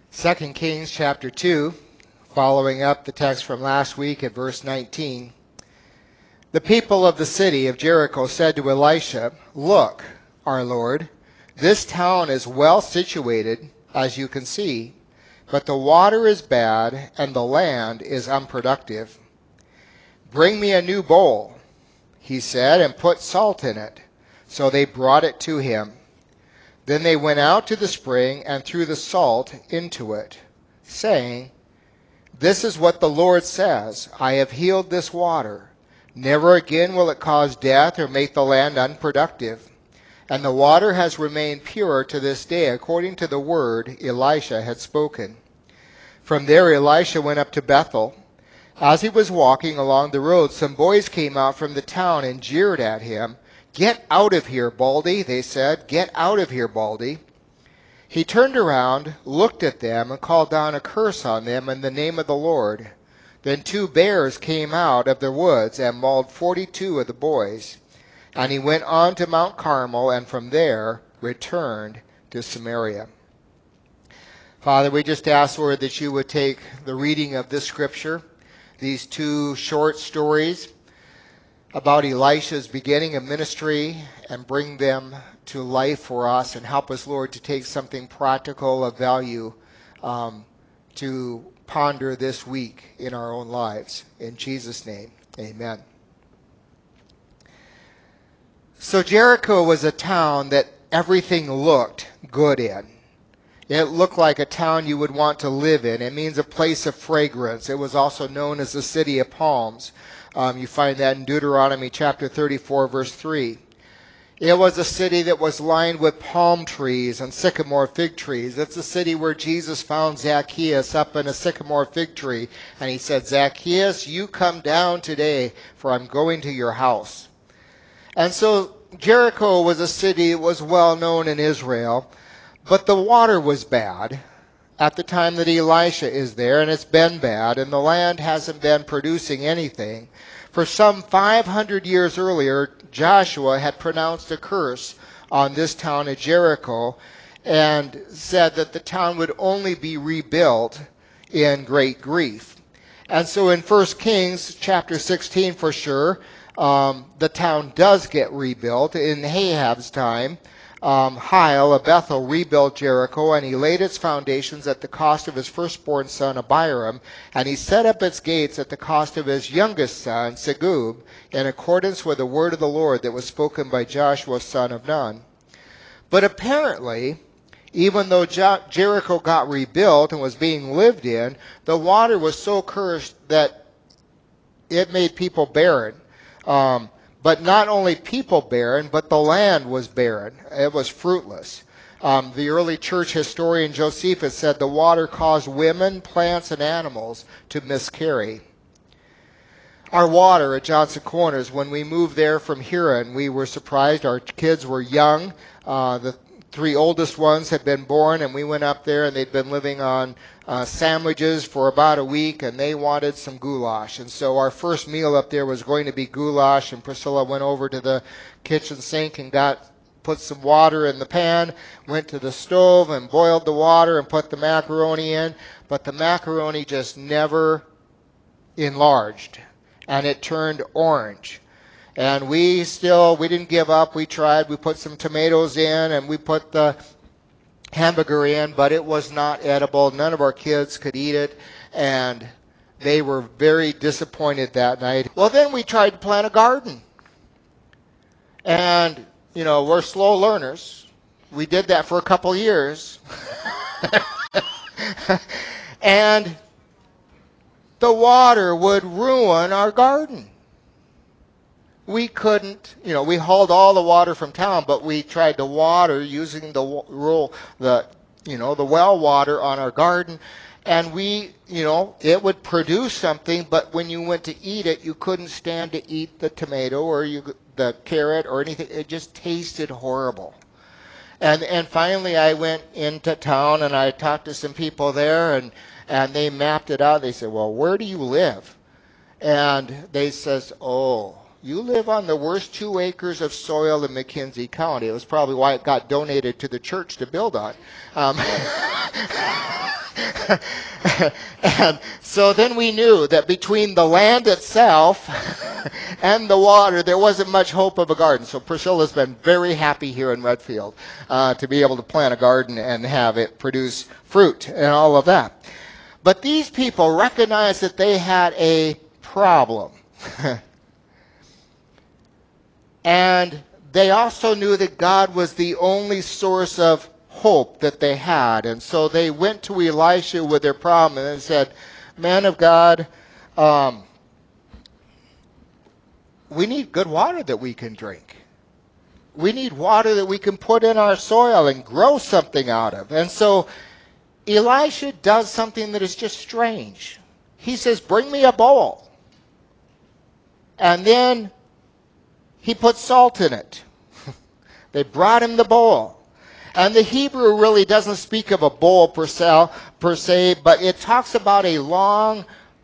2 Kings chapter 2, following up the text from last week at verse 19. The people of the city of Jericho said to Elisha, "Look, our Lord, this town is well situated, as you can see, but the water is bad and the land is unproductive. Bring me a new bowl," he said, "and put salt in it." So they brought it to him. Then they went out to the spring and threw the salt into it, saying, "This is what the Lord says, I have healed this water. Never again will it cause death or make the land unproductive." And the water has remained pure to this day, according to the word Elisha had spoken. From there Elisha went up to Bethel. As he was walking along the road, some boys came out from the town and jeered at him. "Get out of here, Baldy," they said. "Get out of here, Baldy." He turned around, looked at them, and called down a curse on them in the name of the Lord. Then 2 bears came out of the woods and mauled 42 of the boys. And he went on to Mount Carmel, and from there returned to Samaria. Father, we just ask, Lord, that you would take the reading of this scripture, these 2 short stories about Elisha's beginning of ministry, and bring them to life for us, and help us, Lord, to take something practical of value to ponder this week in our own lives. In Jesus' name, amen. So Jericho was a town that everything looked good in. It looked like a town you would want to live in. It means a place of fragrance. It was also known as the city of palms. You find that in Deuteronomy chapter 34, verse 3. It was a city that was lined with palm trees and sycamore fig trees. It's a city where Jesus found Zacchaeus up in a sycamore fig tree. And he said, "Zacchaeus, you come down today, for I'm going to your house." And so Jericho was a city that was well known in Israel. But the water was bad at the time that Elisha is there, and it's been bad, and the land hasn't been producing anything. For some 500 years earlier, Joshua had pronounced a curse on this town of Jericho and said that the town would only be rebuilt in great grief. And so in 1 Kings chapter 16, for sure, the town does get rebuilt in Ahab's time. Hiel of Bethel rebuilt Jericho, and he laid its foundations at the cost of his firstborn son Abiram, and he set up its gates at the cost of his youngest son Segub, in accordance with the word of the Lord that was spoken by Joshua son of Nun. But apparently, even though Jericho got rebuilt and was being lived in, the water was so cursed that it made people barren. But not only people barren, but the land was barren. It was fruitless. The early church historian Josephus said the water caused women, plants, and animals to miscarry. Our water at Johnson Corners, when we moved there from Huron, we were surprised. Our kids were young. The 3 oldest ones had been born, and we went up there, and they'd been living on sandwiches for about a week, and they wanted some goulash. And so our first meal up there was going to be goulash, and Priscilla went over to the kitchen sink and put some water in the pan, went to the stove and boiled the water and put the macaroni in, but the macaroni just never enlarged, and it turned orange. And we didn't give up. We tried. We put some tomatoes in, and we put the hamburger in, but it was not edible. None of our kids could eat it, and they were very disappointed that night. Well, then we tried to plant a garden. And, we're slow learners. We did that for a couple years. And the water would ruin our garden. We couldn't, we hauled all the water from town, but we tried to water using the well water on our garden, and it would produce something, but when you went to eat it, you couldn't stand to eat the tomato or the carrot or anything. It just tasted horrible. And finally I went into town and I talked to some people there, and they mapped it out. They said, "Well, where do you live?" And they says, "Oh, you live on the worst 2 acres of soil in McKenzie County." It was probably why it got donated to the church to build on. And so then we knew that between the land itself and the water, there wasn't much hope of a garden. So Priscilla's been very happy here in Redfield to be able to plant a garden and have it produce fruit and all of that. But these people recognized that they had a problem. And they also knew that God was the only source of hope that they had. And so they went to Elisha with their problem and said, "Man of God, we need good water that we can drink. We need water that we can put in our soil and grow something out of." And so Elisha does something that is just strange. He says, "Bring me a bowl." And then he put salt in it. They brought him the bowl. And the Hebrew really doesn't speak of a bowl per se, but it talks about a long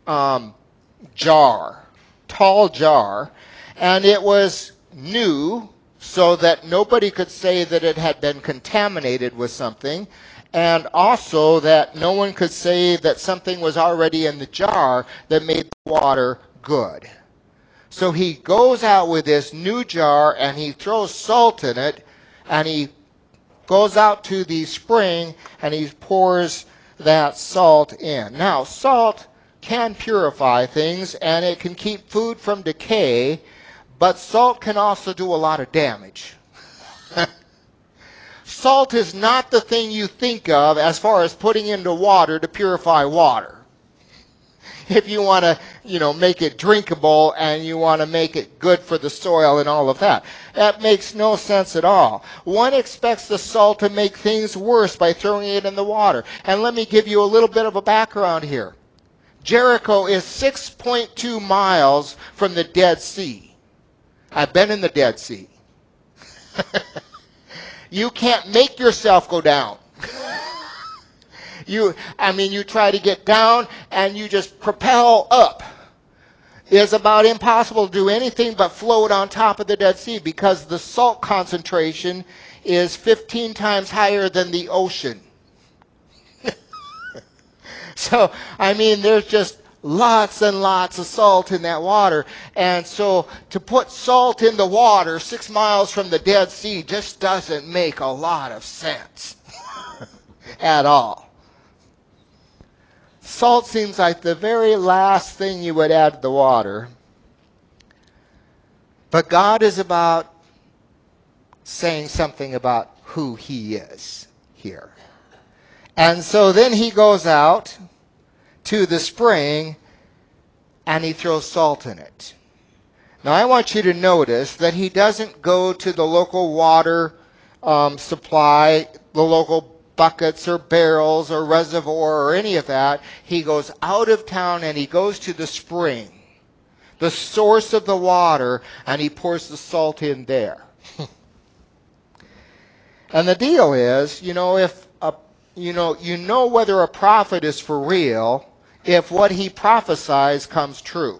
jar, tall jar, and it was new so that nobody could say that it had been contaminated with something, and also that no one could say that something was already in the jar that made the water good. So he goes out with this new jar and he throws salt in it, and he goes out to the spring and he pours that salt in. Now, salt can purify things and it can keep food from decay, but salt can also do a lot of damage. Salt is not the thing you think of as far as putting into water to purify water. If you want to, make it drinkable and you want to make it good for the soil and all of that. That makes no sense at all. One expects the salt to make things worse by throwing it in the water. And let me give you a little bit of a background here. Jericho is 6.2 miles from the Dead Sea. I've been in the Dead Sea. You can't make yourself go down. You try to get down and you just propel up. It's about impossible to do anything but float on top of the Dead Sea because the salt concentration is 15 times higher than the ocean. So, there's just lots and lots of salt in that water. And so to put salt in the water 6 miles from the Dead Sea just doesn't make a lot of sense at all. Salt seems like the very last thing you would add to the water. But God is about saying something about who he is here. And so then he goes out to the spring and he throws salt in it. Now I want you to notice that he doesn't go to the local water supply, the local buckets or barrels or reservoir or any of that. He goes out of town and he goes to the spring, the source of the water, and he pours the salt in there. And the deal is, if whether a prophet is for real if what he prophesies comes true.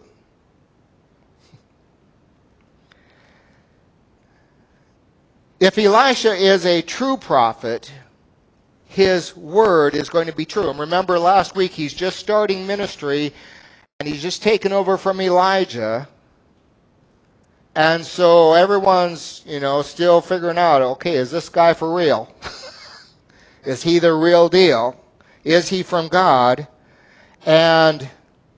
If Elisha is a true prophet, his word is going to be true. And remember last week, he's just starting ministry, and he's just taken over from Elijah. And so everyone's, still figuring out, okay, is this guy for real? Is he the real deal? Is he from God? And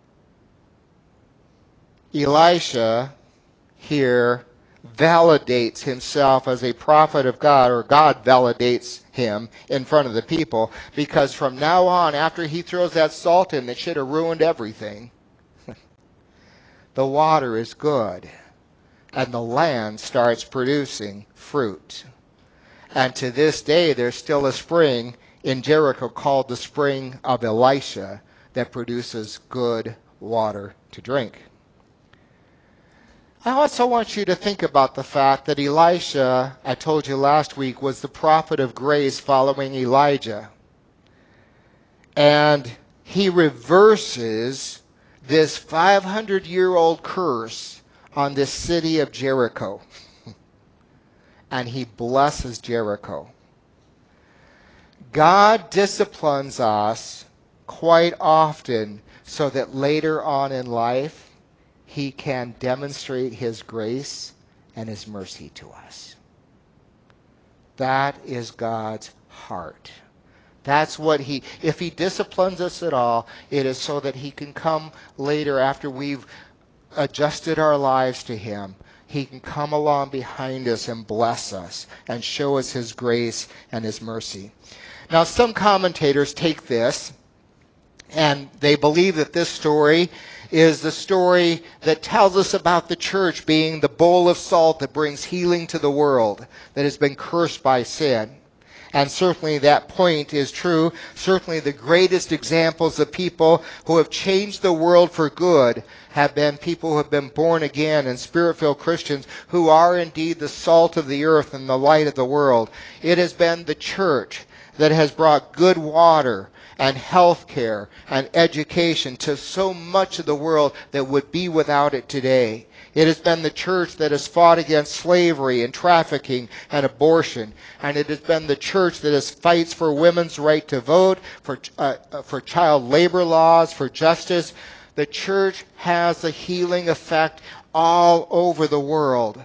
Elisha here validates himself as a prophet of God, or God validates him in front of the people, because from now on, after he throws that salt in that should have ruined everything, the water is good and the land starts producing fruit. And to this day, there's still a spring in Jericho called the Spring of Elisha that produces good water to drink. I also want you to think about the fact that Elisha, I told you last week, was the prophet of grace following Elijah. And he reverses this 500-year-old curse on this city of Jericho. And he blesses Jericho. God disciplines us quite often so that later on in life he can demonstrate his grace and his mercy to us. That is God's heart. That's what if he disciplines us at all, it is so that he can come later after we've adjusted our lives to him. He can come along behind us and bless us and show us his grace and his mercy. Now, some commentators take this and they believe that this story is the story that tells us about the church being the bowl of salt that brings healing to the world that has been cursed by sin. And certainly that point is true. Certainly the greatest examples of people who have changed the world for good have been people who have been born again and spirit-filled Christians who are indeed the salt of the earth and the light of the world. It has been the church that has brought good water and health care and education to so much of the world that would be without it today. It has been the church that has fought against slavery and trafficking and abortion. And it has been the church that fights for women's right to vote, for child labor laws, for justice. The church has a healing effect all over the world.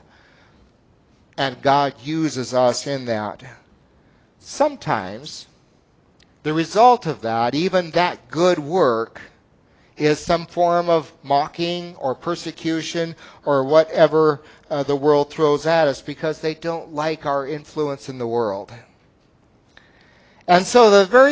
And God uses us in that. Sometimes the result of that, even that good work, is some form of mocking or persecution or whatever the world throws at us because they don't like our influence in the world. And so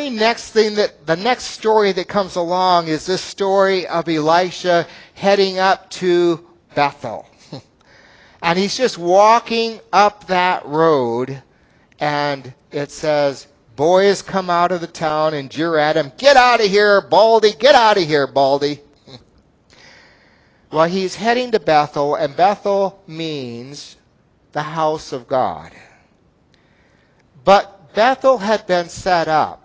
the next story that comes along is this story of Elisha heading up to Bethel. And he's just walking up that road, and it says, boys come out of the town and jeer at him, "Get out of here, Baldy! Get out of here, Baldy!" Well, he's heading to Bethel, and Bethel means the house of God. But Bethel had been set up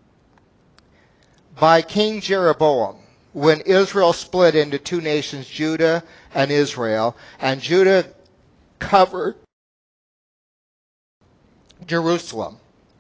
by King Jeroboam when Israel split into two nations, Judah and Israel, and Judah covered Jerusalem.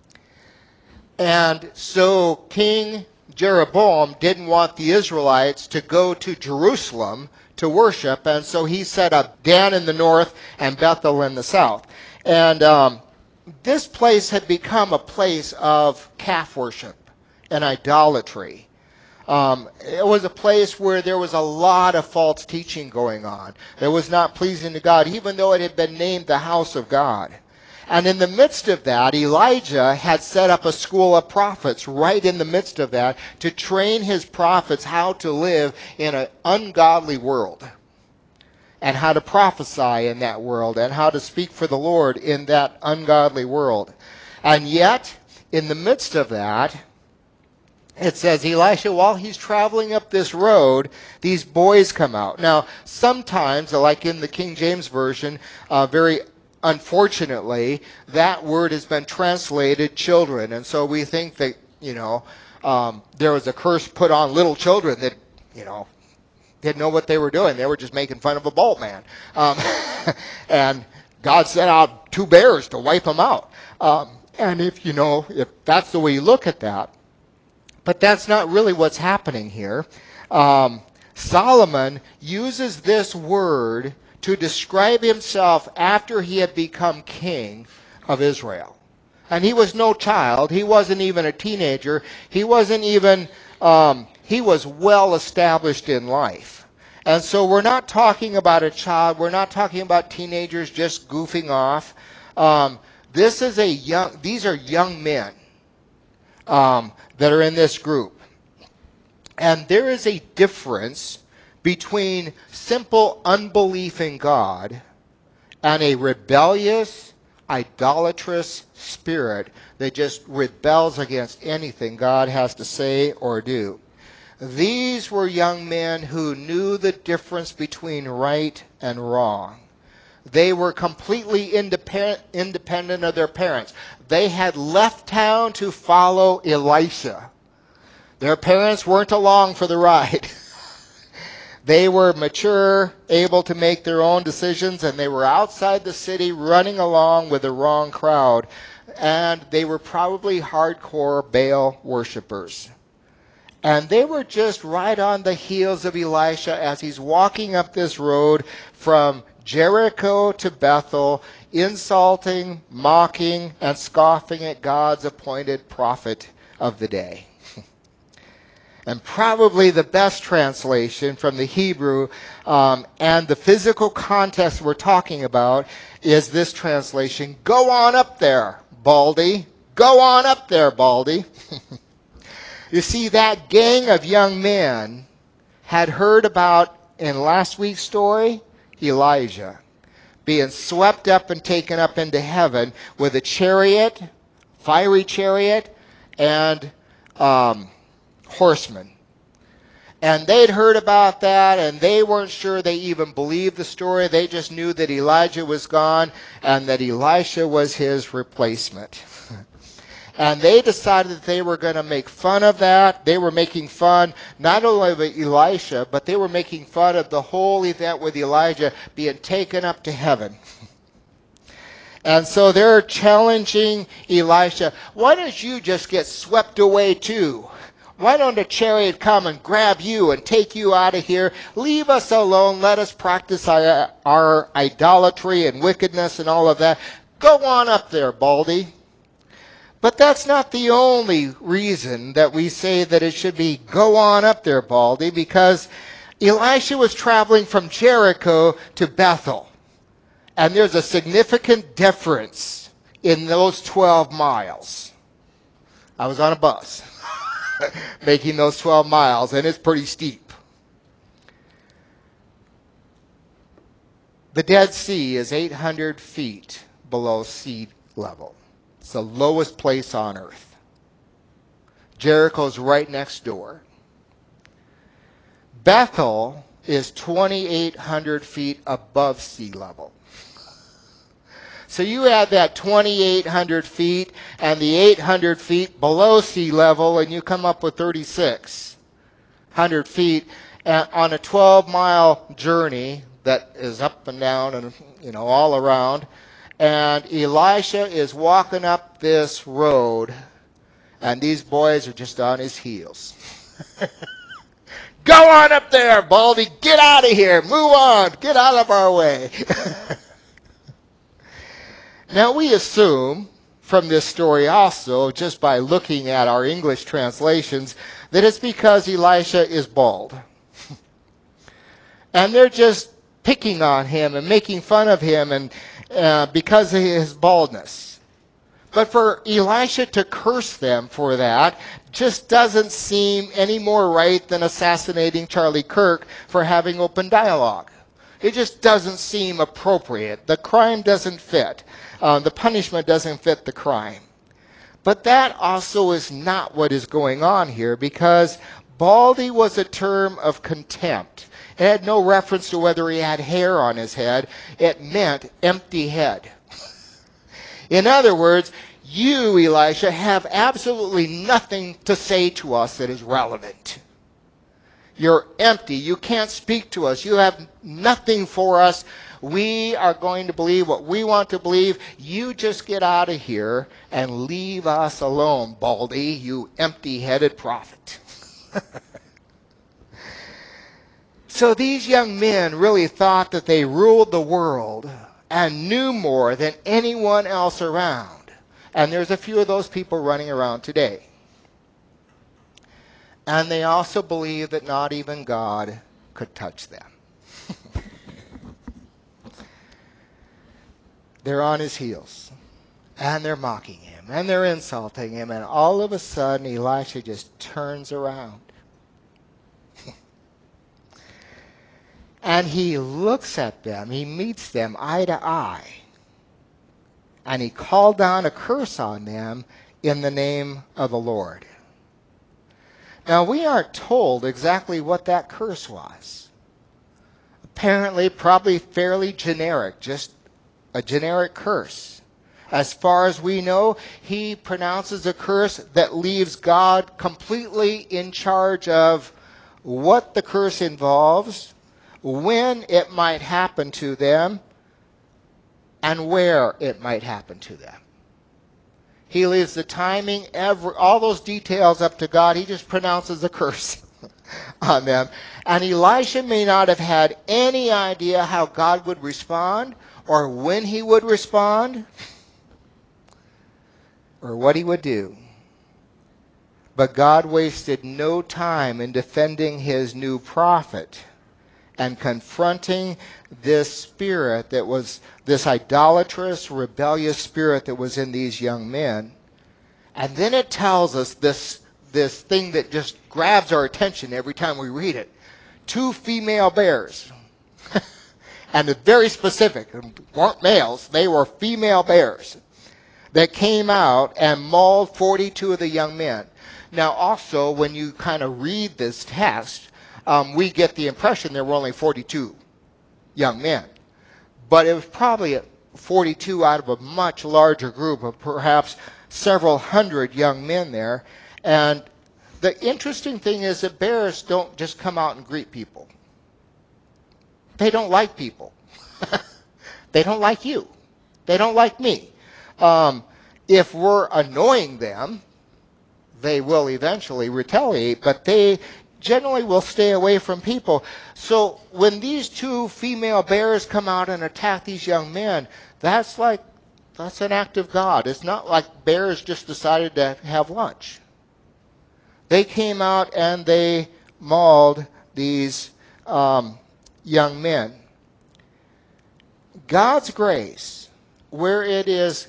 And so King Jeroboam didn't want the Israelites to go to Jerusalem to worship, and so he set up Dan in the north and Bethel in the south. And this place had become a place of calf worship and idolatry. It was a place where there was a lot of false teaching going on. It was not pleasing to God, even though it had been named the house of God. And in the midst of that, Elijah had set up a school of prophets right in the midst of that to train his prophets how to live in an ungodly world and how to prophesy in that world and how to speak for the Lord in that ungodly world. And yet, in the midst of that, it says Elisha, while he's traveling up this road, these boys come out. Now, sometimes, like in the King James Version, very unfortunately, that word has been translated children. And so we think that, there was a curse put on little children that, didn't know what they were doing. They were just making fun of a bald man. And God sent out two bears to wipe them out. And if that's the way you look at that, but that's not really what's happening here. Solomon uses this word to describe himself after he had become king of Israel. And he was no child. He wasn't even a teenager. He wasn't even, he was well established in life. And so we're not talking about a child. We're not talking about teenagers just goofing off. These are young men that are in this group. And there is a difference between simple unbelief in God and a rebellious, idolatrous spirit that just rebels against anything God has to say or do. These were young men who knew the difference between right and wrong. They were completely independent of their parents. They had left town to follow Elisha. Their parents weren't along for the ride. They were mature, able to make their own decisions, and they were outside the city running along with the wrong crowd. And they were probably hardcore Baal worshipers. And they were just right on the heels of Elisha as he's walking up this road from Jericho to Bethel, insulting, mocking, and scoffing at God's appointed prophet of the day. And probably the best translation from the Hebrew and the physical context we're talking about is this translation, "Go on up there, Baldy. Go on up there, Baldy." You see, that gang of young men had heard about, in last week's story, Elijah being swept up and taken up into heaven with a chariot, fiery chariot, and horsemen. And they'd heard about that, and they weren't sure they even believed the story. They just knew that Elijah was gone and that Elisha was his replacement. And they decided that they were going to make fun of that. They were making fun not only of Elisha, but they were making fun of the whole event with Elijah being taken up to heaven. And so they're challenging Elisha, why don't you just get swept away too? Why don't a chariot come and grab you and take you out of here? Leave us alone. Let us practice our idolatry and wickedness and all of that. Go on up there, Baldy. But that's not the only reason that we say that it should be go on up there, Baldy, because Elisha was traveling from Jericho to Bethel. And there's a significant difference in those 12 miles. I was on a bus making those 12 miles, and it's pretty steep. The Dead Sea is 800 feet below sea level. It's the lowest place on earth. Jericho's right next door. Bethel is 2,800 feet above sea level. So you add that 2,800 feet and the 800 feet below sea level, and you come up with 3,600 feet on a 12-mile journey that is up and down and all around. And Elisha is walking up this road, and these boys are just on his heels. Go on up there, Baldy. Get out of here. Move on. Get out of our way. Now, we assume from this story also, just by looking at our English translations, that it's because Elisha is bald. And they're just picking on him and making fun of him and because of his baldness. But for Elisha to curse them for that just doesn't seem any more right than assassinating Charlie Kirk for having open dialogue. It just doesn't seem appropriate. The crime doesn't fit. The punishment doesn't fit the crime. But that also is not what is going on here, because baldy was a term of contempt. It had no reference to whether he had hair on his head. It meant empty head. In other words, you, Elisha, have absolutely nothing to say to us that is relevant. You're empty. You can't speak to us. You have nothing for us. We are going to believe what we want to believe. You just get out of here and leave us alone, Baldy, you empty-headed prophet. So these young men really thought that they ruled the world and knew more than anyone else around. And there's a few of those people running around today. And they also believe that not even God could touch them. They're on his heels. And they're mocking him. And they're insulting him. And all of a sudden, Elisha just turns around. And he looks at them. He meets them eye to eye. And he called down a curse on them in the name of the Lord. Now, we aren't told exactly what that curse was. Apparently, probably fairly generic, just a generic curse. As far as we know, he pronounces a curse that leaves God completely in charge of what the curse involves, when it might happen to them, and where it might happen to them. He leaves the timing, all those details up to God. He just pronounces a curse on them. And Elisha may not have had any idea how God would respond or when he would respond or what he would do. But God wasted no time in defending his new prophet and confronting this spirit that was this idolatrous, rebellious spirit that was in these young men. And then it tells us this thing that just grabs our attention every time we read it. 2 female bears. And it's very specific. They weren't males. They were female bears that came out and mauled 42 of the young men. Now also, when you kind of read this text, we get the impression there were only 42 young men. But it was probably 42 out of a much larger group of perhaps several hundred young men there. And the interesting thing is that bears don't just come out and greet people. They don't like people. They don't like you. They don't like me. If we're annoying them, they will eventually retaliate, but they generally will stay away from people. So when these 2 female bears come out and attack these young men, that's an act of God. It's not like bears just decided to have lunch. They came out and they mauled these young men. God's grace, where it is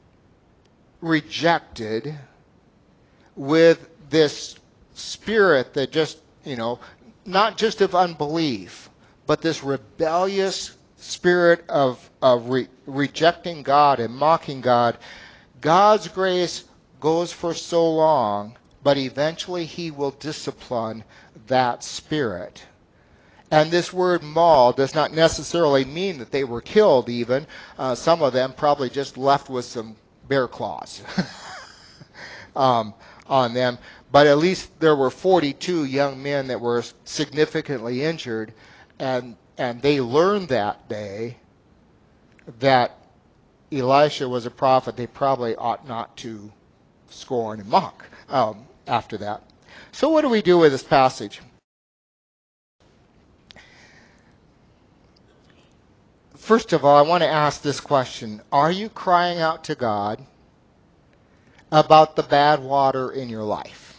rejected with this spirit that just, not just of unbelief, but this rebellious spirit of rejecting God and mocking God, God's grace goes for so long, but eventually he will discipline that spirit. And this word maul does not necessarily mean that they were killed even. Some of them probably just left with some bear claws on them. But at least there were 42 young men that were significantly injured. And they learned that day that Elisha was a prophet. They probably ought not to scorn and mock after that. So what do we do with this passage? First of all, I want to ask this question. Are you crying out to God about the bad water in your life?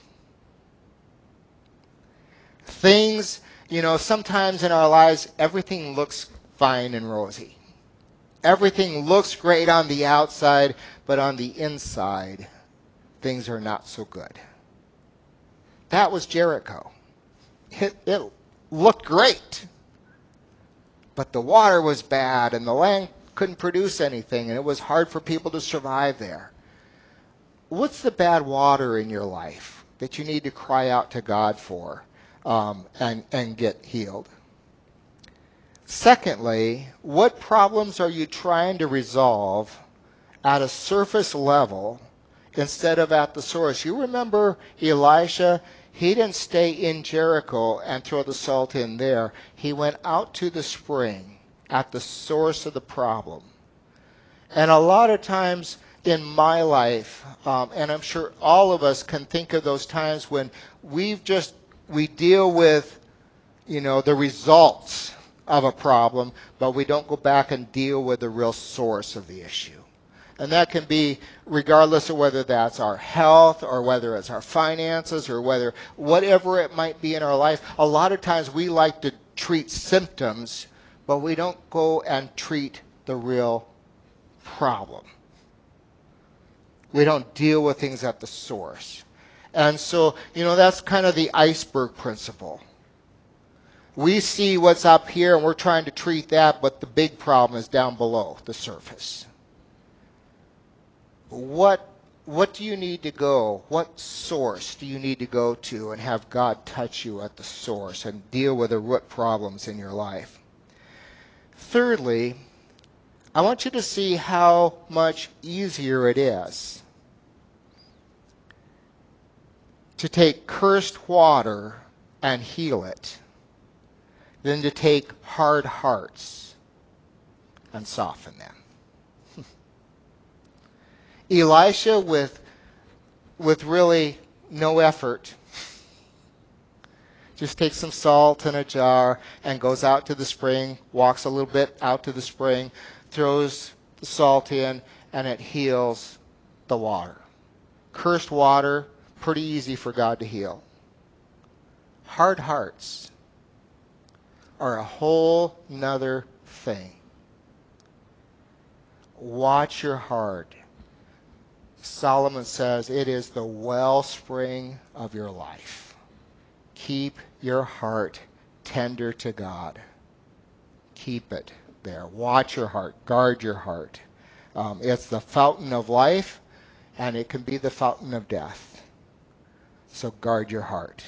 Things, sometimes in our lives, everything looks fine and rosy. Everything looks great on the outside, but on the inside, things are not so good. That was Jericho. It looked great, but the water was bad, and the land couldn't produce anything, and it was hard for people to survive there. What's the bad water in your life that you need to cry out to God for and get healed? Secondly, what problems are you trying to resolve at a surface level instead of at the source? You remember Elisha? He didn't stay in Jericho and throw the salt in there. He went out to the spring at the source of the problem. And a lot of times in my life, and I'm sure all of us can think of those times when we deal with, the results of a problem, but we don't go back and deal with the real source of the issue. And that can be regardless of whether that's our health or whether it's our finances or whatever it might be in our life. A lot of times we like to treat symptoms, but we don't go and treat the real problem. We don't deal with things at the source. And so, that's kind of the iceberg principle. We see what's up here and we're trying to treat that, but the big problem is down below the surface. What do you need to go? What source do you need to go to and have God touch you at the source and deal with the root problems in your life? Thirdly, I want you to see how much easier it is to take cursed water and heal it than to take hard hearts and soften them. Elisha, with really no effort, just takes some salt in a jar and goes out to the spring, walks a little bit out to the spring, throws the salt in, and it heals the water. Cursed water, pretty easy for God to heal. Hard hearts are a whole nother thing. Watch your heart. Solomon says it is the wellspring of your life. Keep your heart tender to God. Keep it there. Watch your heart. Guard your heart. It's the fountain of life, and it can be the fountain of death. So guard your heart.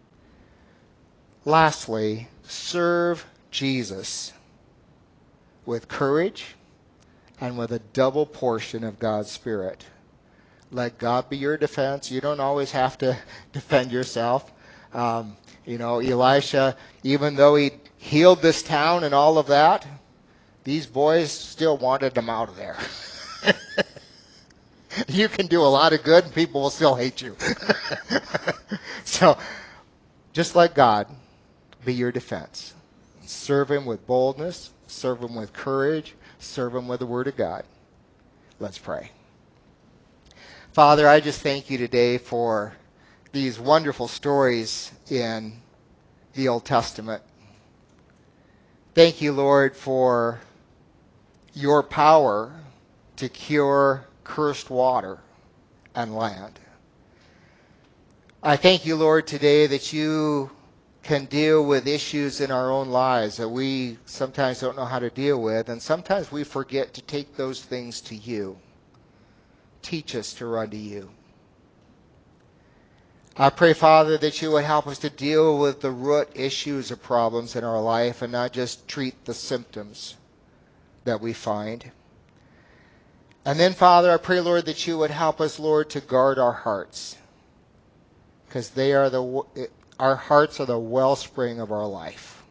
Lastly, serve Jesus with courage and with a double portion of God's Spirit. Let God be your defense. You don't always have to defend yourself. Elisha, even though he healed this town and all of that, these boys still wanted him out of there. You can do a lot of good and people will still hate you. So, just like God, be your defense. Serve him with boldness. Serve him with courage. Serve him with the Word of God. Let's pray. Father, I just thank you today for these wonderful stories in the Old Testament. Thank you, Lord, for your power to cure cursed water and land. I thank you, Lord, today that you can deal with issues in our own lives that we sometimes don't know how to deal with, and sometimes we forget to take those things to you. Teach us to run to you. I pray, Father, that you would help us to deal with the root issues of problems in our life and not just treat the symptoms that we find. And then, Father, I pray, Lord, that you would help us, Lord, to guard our hearts, because our hearts are the wellspring of our life.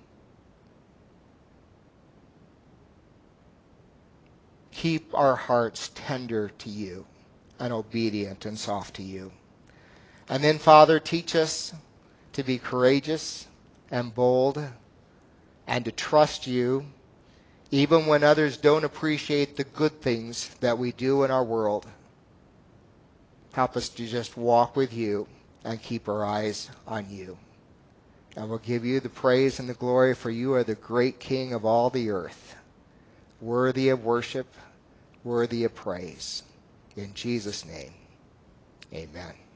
Keep our hearts tender to you and obedient and soft to you. And then, Father, teach us to be courageous and bold and to trust you even when others don't appreciate the good things that we do in our world. Help us to just walk with you and keep our eyes on you. And we'll give you the praise and the glory, for you are the great King of all the earth, worthy of worship, worthy of praise. In Jesus' name, amen.